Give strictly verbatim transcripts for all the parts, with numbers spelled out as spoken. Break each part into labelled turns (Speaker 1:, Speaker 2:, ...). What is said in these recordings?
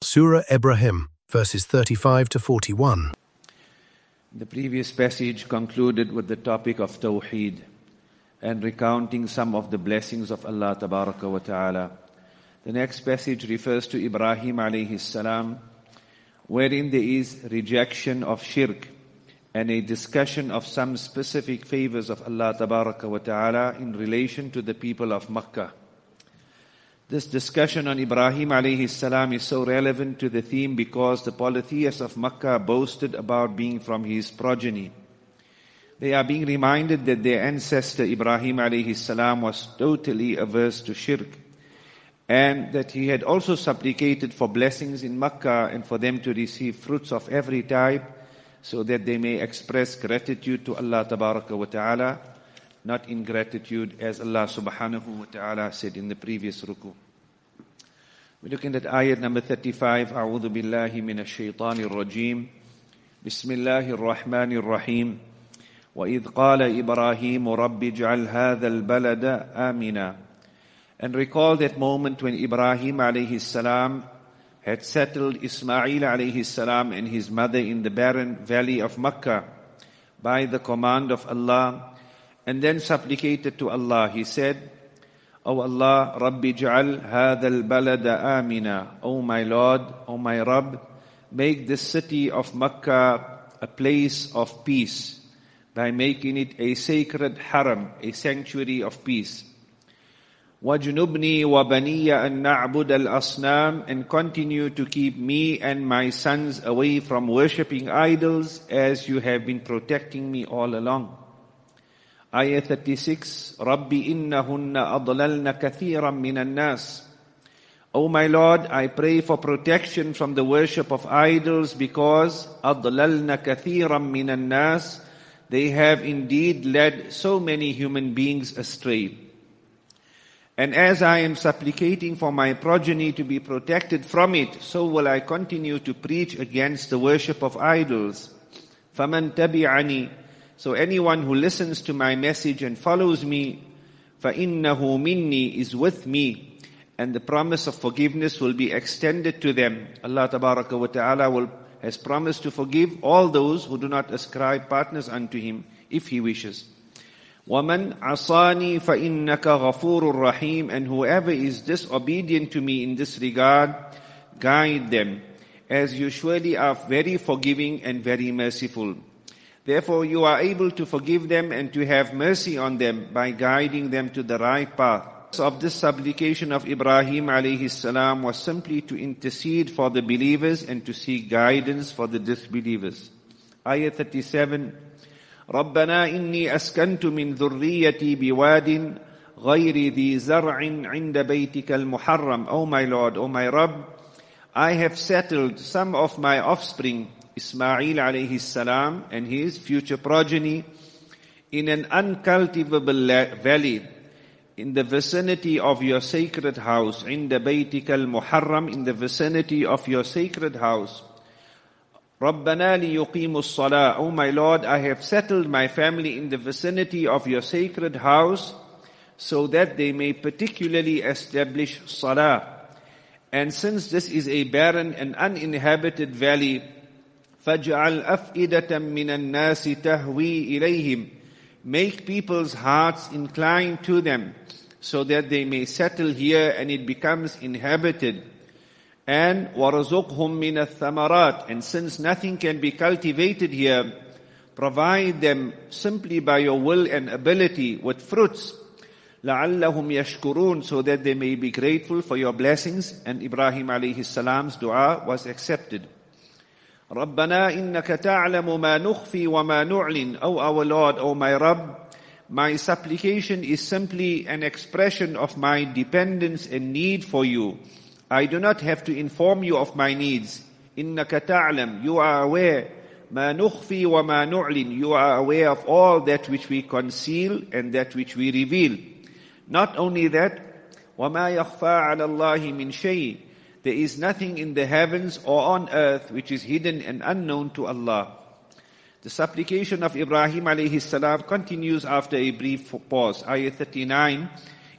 Speaker 1: Surah Ibrahim, verses thirty-five to forty-one.
Speaker 2: The previous passage concluded with the topic of Tawheed and recounting some of the blessings of Allah Tabaraka wa Ta'ala. The next passage refers to Ibrahim alayhi salam, wherein there is rejection of shirk and a discussion of some specific favors of Allah Tabaraka wa Ta'ala in relation to the people of Makkah. This discussion on Ibrahim alayhi salam is so relevant to the theme because the polytheists of Makkah boasted about being from his progeny. They are being reminded that their ancestor Ibrahim alayhi salam was totally averse to shirk, and that he had also supplicated for blessings in Makkah and for them to receive fruits of every type, so that they may express gratitude to Allah Tabaraka wa Ta'ala, not ingratitude, as Allah Subhanahu wa Ta'ala said in the previous ruku. We're looking at ayat number thirty-five. A'udhu billahi minash shaitanir rajim. Bismillahir rahmanir rahim. وَإِذْ قَالَ إِبْرَاهِيمُ رَبِّ اجْعَلْ هَذَا الْبَلَدَ آمِنًا. And recall that moment when Ibrahim alayhi salam had settled Ismail alayhi salam and his mother in the barren valley of Makkah by the command of Allah, and then supplicated to Allah. He said, O Allah, Rabbi ja'al hadha al-balada amina. O my Lord, O my Rabb, make this city of Makkah a place of peace by making it a sacred haram, a sanctuary of peace. وَجْنُبْنِي وَبَنِيَّ أَن نَعْبُدَ الْأَصْنَامِ, and continue to keep me and my sons away from worshipping idols as you have been protecting me all along. Ayah thirty-six, رَبِّ إِنَّهُنَّ أَضْلَلْنَ كَثِيرًا مِنَ النَّاسِ. O my Lord, I pray for protection from the worship of idols because أَضْلَلْنَ كَثِيرًا مِنَ النَّاسِ, they have indeed led so many human beings astray. And as I am supplicating for my progeny to be protected from it, so will I continue to preach against the worship of idols. فَمَنْ تَبِعَنِي, so anyone who listens to my message and follows me, فَإِنَّهُ مِنِّي, is with me, and the promise of forgiveness will be extended to them. Allah Tabaraka wa Ta'ala will, has promised to forgive all those who do not ascribe partners unto Him, if He wishes. وَمَنْ عَصَانِي فَإِنَّكَ غَفُورٌ رَحِيمٌ, and whoever is disobedient to me in this regard, guide them, as you surely are very forgiving and very merciful. Therefore you are able to forgive them and to have mercy on them by guiding them to the right path. So of this supplication of Ibrahim alayhi salam was simply to intercede for the believers and to seek guidance for the disbelievers. Ayah thirty-seven, رَبَّنَا إِنِّي أَسْكَنْتُ مِنْ ذُرِّيَّتِي بِوَادٍ غَيْرِ ذِي زَرْعٍ عِنْدَ بَيْتِكَ الْمُحَرَّمِ. O my Lord, O my Rabb, I have settled some of my offspring, Ismail alayhi salam and his future progeny, in an uncultivable valley in the vicinity of your sacred house, عِنْدَ بَيْتِكَ الْمُحَرَّمِ, in the vicinity of your sacred house. رَبَّنَا لِيُقِيمُوا الصَّلَاةِ. O my Lord, I have settled my family in the vicinity of your sacred house so that they may particularly establish salah. And since this is a barren and uninhabited valley, فَجْعَلْ أَفْئِدَةً مِّنَ النَّاسِ تَهْوِي إِلَيْهِمْ, make people's hearts inclined to them so that they may settle here and it becomes inhabited. And وَرَزُقْهُمْ مِنَ الثَّمَرَاتِ, and since nothing can be cultivated here, provide them simply by your will and ability with fruits. لَعَلَّهُمْ يَشْكُرُونَ, so that they may be grateful for your blessings. And Ibrahim alayhi salam's dua was accepted. رَبَّنَا إِنَّكَ تَعْلَمُ مَا نُخْفِي وَمَا نُعْلِنُ. O our Lord, O my Rabb, my supplication is simply an expression of my dependence and need for you. I do not have to inform you of my needs. إِنَّكَ تَعْلَمُ, you are aware. مَا نُخْفِي وَمَا نُعْلِنُ, you are aware of all that which we conceal and that which we reveal. Not only that, وَمَا يَخْفَى عَلَى اللَّهِ مِنْ شَيْءٍ, there is nothing in the heavens or on earth which is hidden and unknown to Allah. The supplication of Ibrahim alayhi salam continues after a brief pause. Ayah thirty-nine,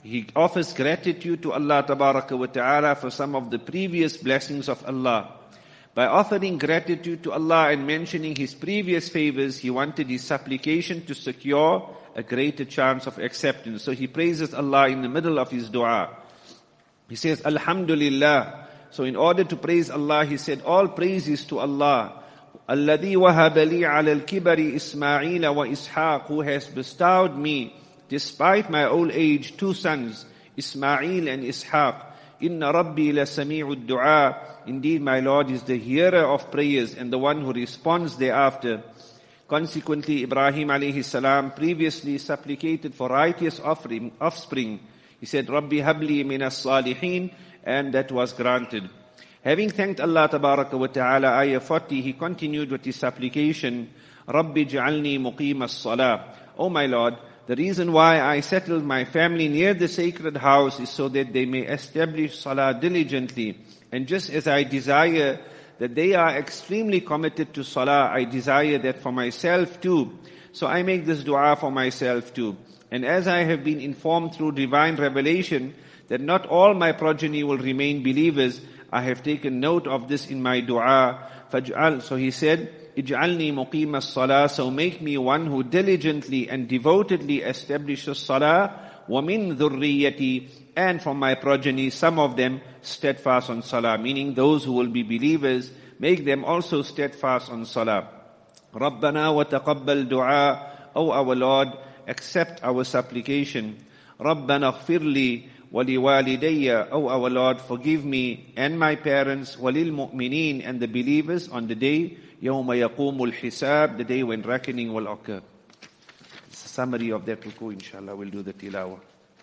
Speaker 2: he offers gratitude to Allah Tabaraka wa Ta'ala for some of the previous blessings of Allah. By offering gratitude to Allah and mentioning His previous favors, he wanted his supplication to secure a greater chance of acceptance. So he praises Allah in the middle of his dua. He says, Alhamdulillah. So in order to praise Allah, he said, all praises to Allah. Alladhi wahaba li ala al-kibari Ismaila wa Ishaq, who has bestowed me, despite my old age, two sons, Ismail and Ishaq. Inna Rabbi la sami'ud du'a. Indeed, my Lord is the hearer of prayers and the one who responds thereafter. Consequently, Ibrahim alayhi salam previously supplicated for righteous offering, offspring. He said, Rabbi habli minas salihin, and that was granted. Having thanked Allah Tabaraka wa Ta'ala, ayah forty, he continued with his supplication, Rabbi ja'alni muqim as-salah. Oh my Lord, the reason why I settled my family near the sacred house is so that they may establish salah diligently. And just as I desire that they are extremely committed to salah, I desire that for myself too. So I make this dua for myself too. And as I have been informed through divine revelation that not all my progeny will remain believers, I have taken note of this in my dua. Faj'al, so he said, Ij'alni muqim as-salah, so make me one who diligently and devotedly establishes salah, wa min dhurriyyati, and from my progeny, some of them steadfast on salah, meaning those who will be believers, make them also steadfast on salah. Rabbana wa taqabbal du'a, O our Lord, accept our supplication. Rabbana ighfirli wa liwalidayya, O our Lord, forgive me and my parents, walil mu'minin, and the believers on the day, yawma yaqumul hisab, the day when reckoning will occur. It's a summary of that ruku, inshallah, we'll do the tilawah.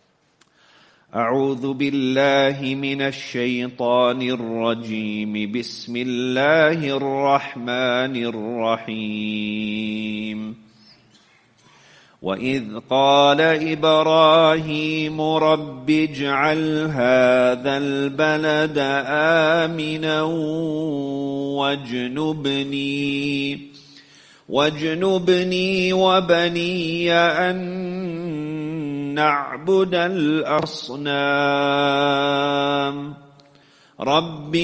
Speaker 2: أعوذ بالله من الشيطان الرجيم بسم الله الرحمن الرحيم وإذ قال إبراهيم رب اجعل هذا البلد آمنا واجنبني واجنبني وبني أن نعبد الأصنام رب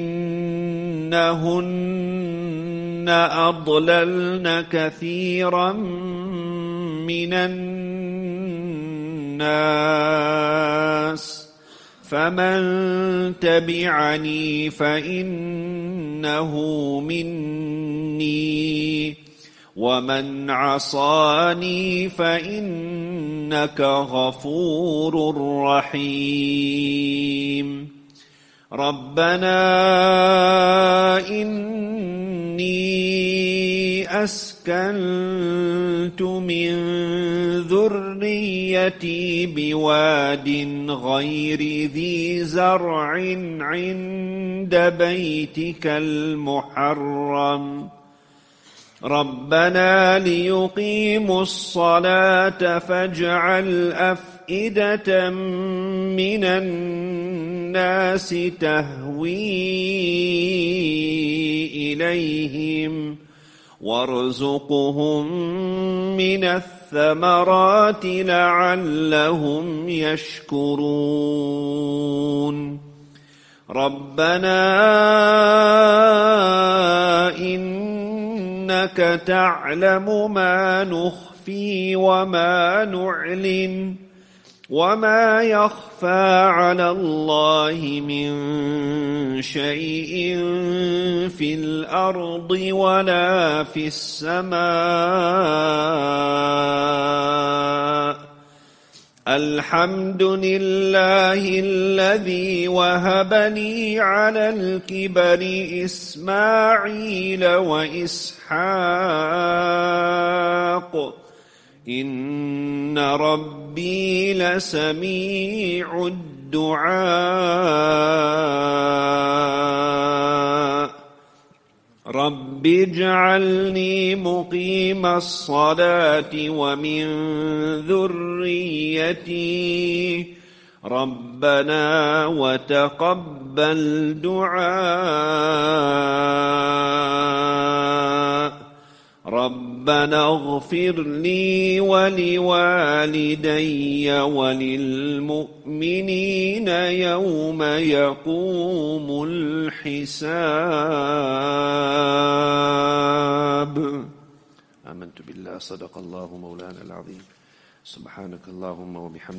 Speaker 2: إنهن أضللن كثيرا من الناس فمن تبعني فإنه مني ومن عصاني فإنك غفور رحيم ربنا إني أسكنت من ذريتي بواد غير ذي زرع عند بيتك المحرم ربنا ليقيموا الصلاة فاجعل أفئدة من الناس تهوي إليهم وارزقهم من الثمرات لعلهم يشكرون ربنا إنك تعلم ما نخفي وما نعلن وما يخفى على الله من شيء في الأرض ولا في السماء الحمد لله الذي وهب لي على الكبر إسماعيل وإسحاق إن ربي لسميع الدعاء رب اجعلني مقيم الصلاة ومن ذريتي ربنا وتقبل دعاء ربنا اغفر لي ولوالدي وللمؤمنين المؤمنين يوم يقوم الحساب. آمنت بالله. صدق الله مولانا العظيم. سبحانك اللهم وبحمدك.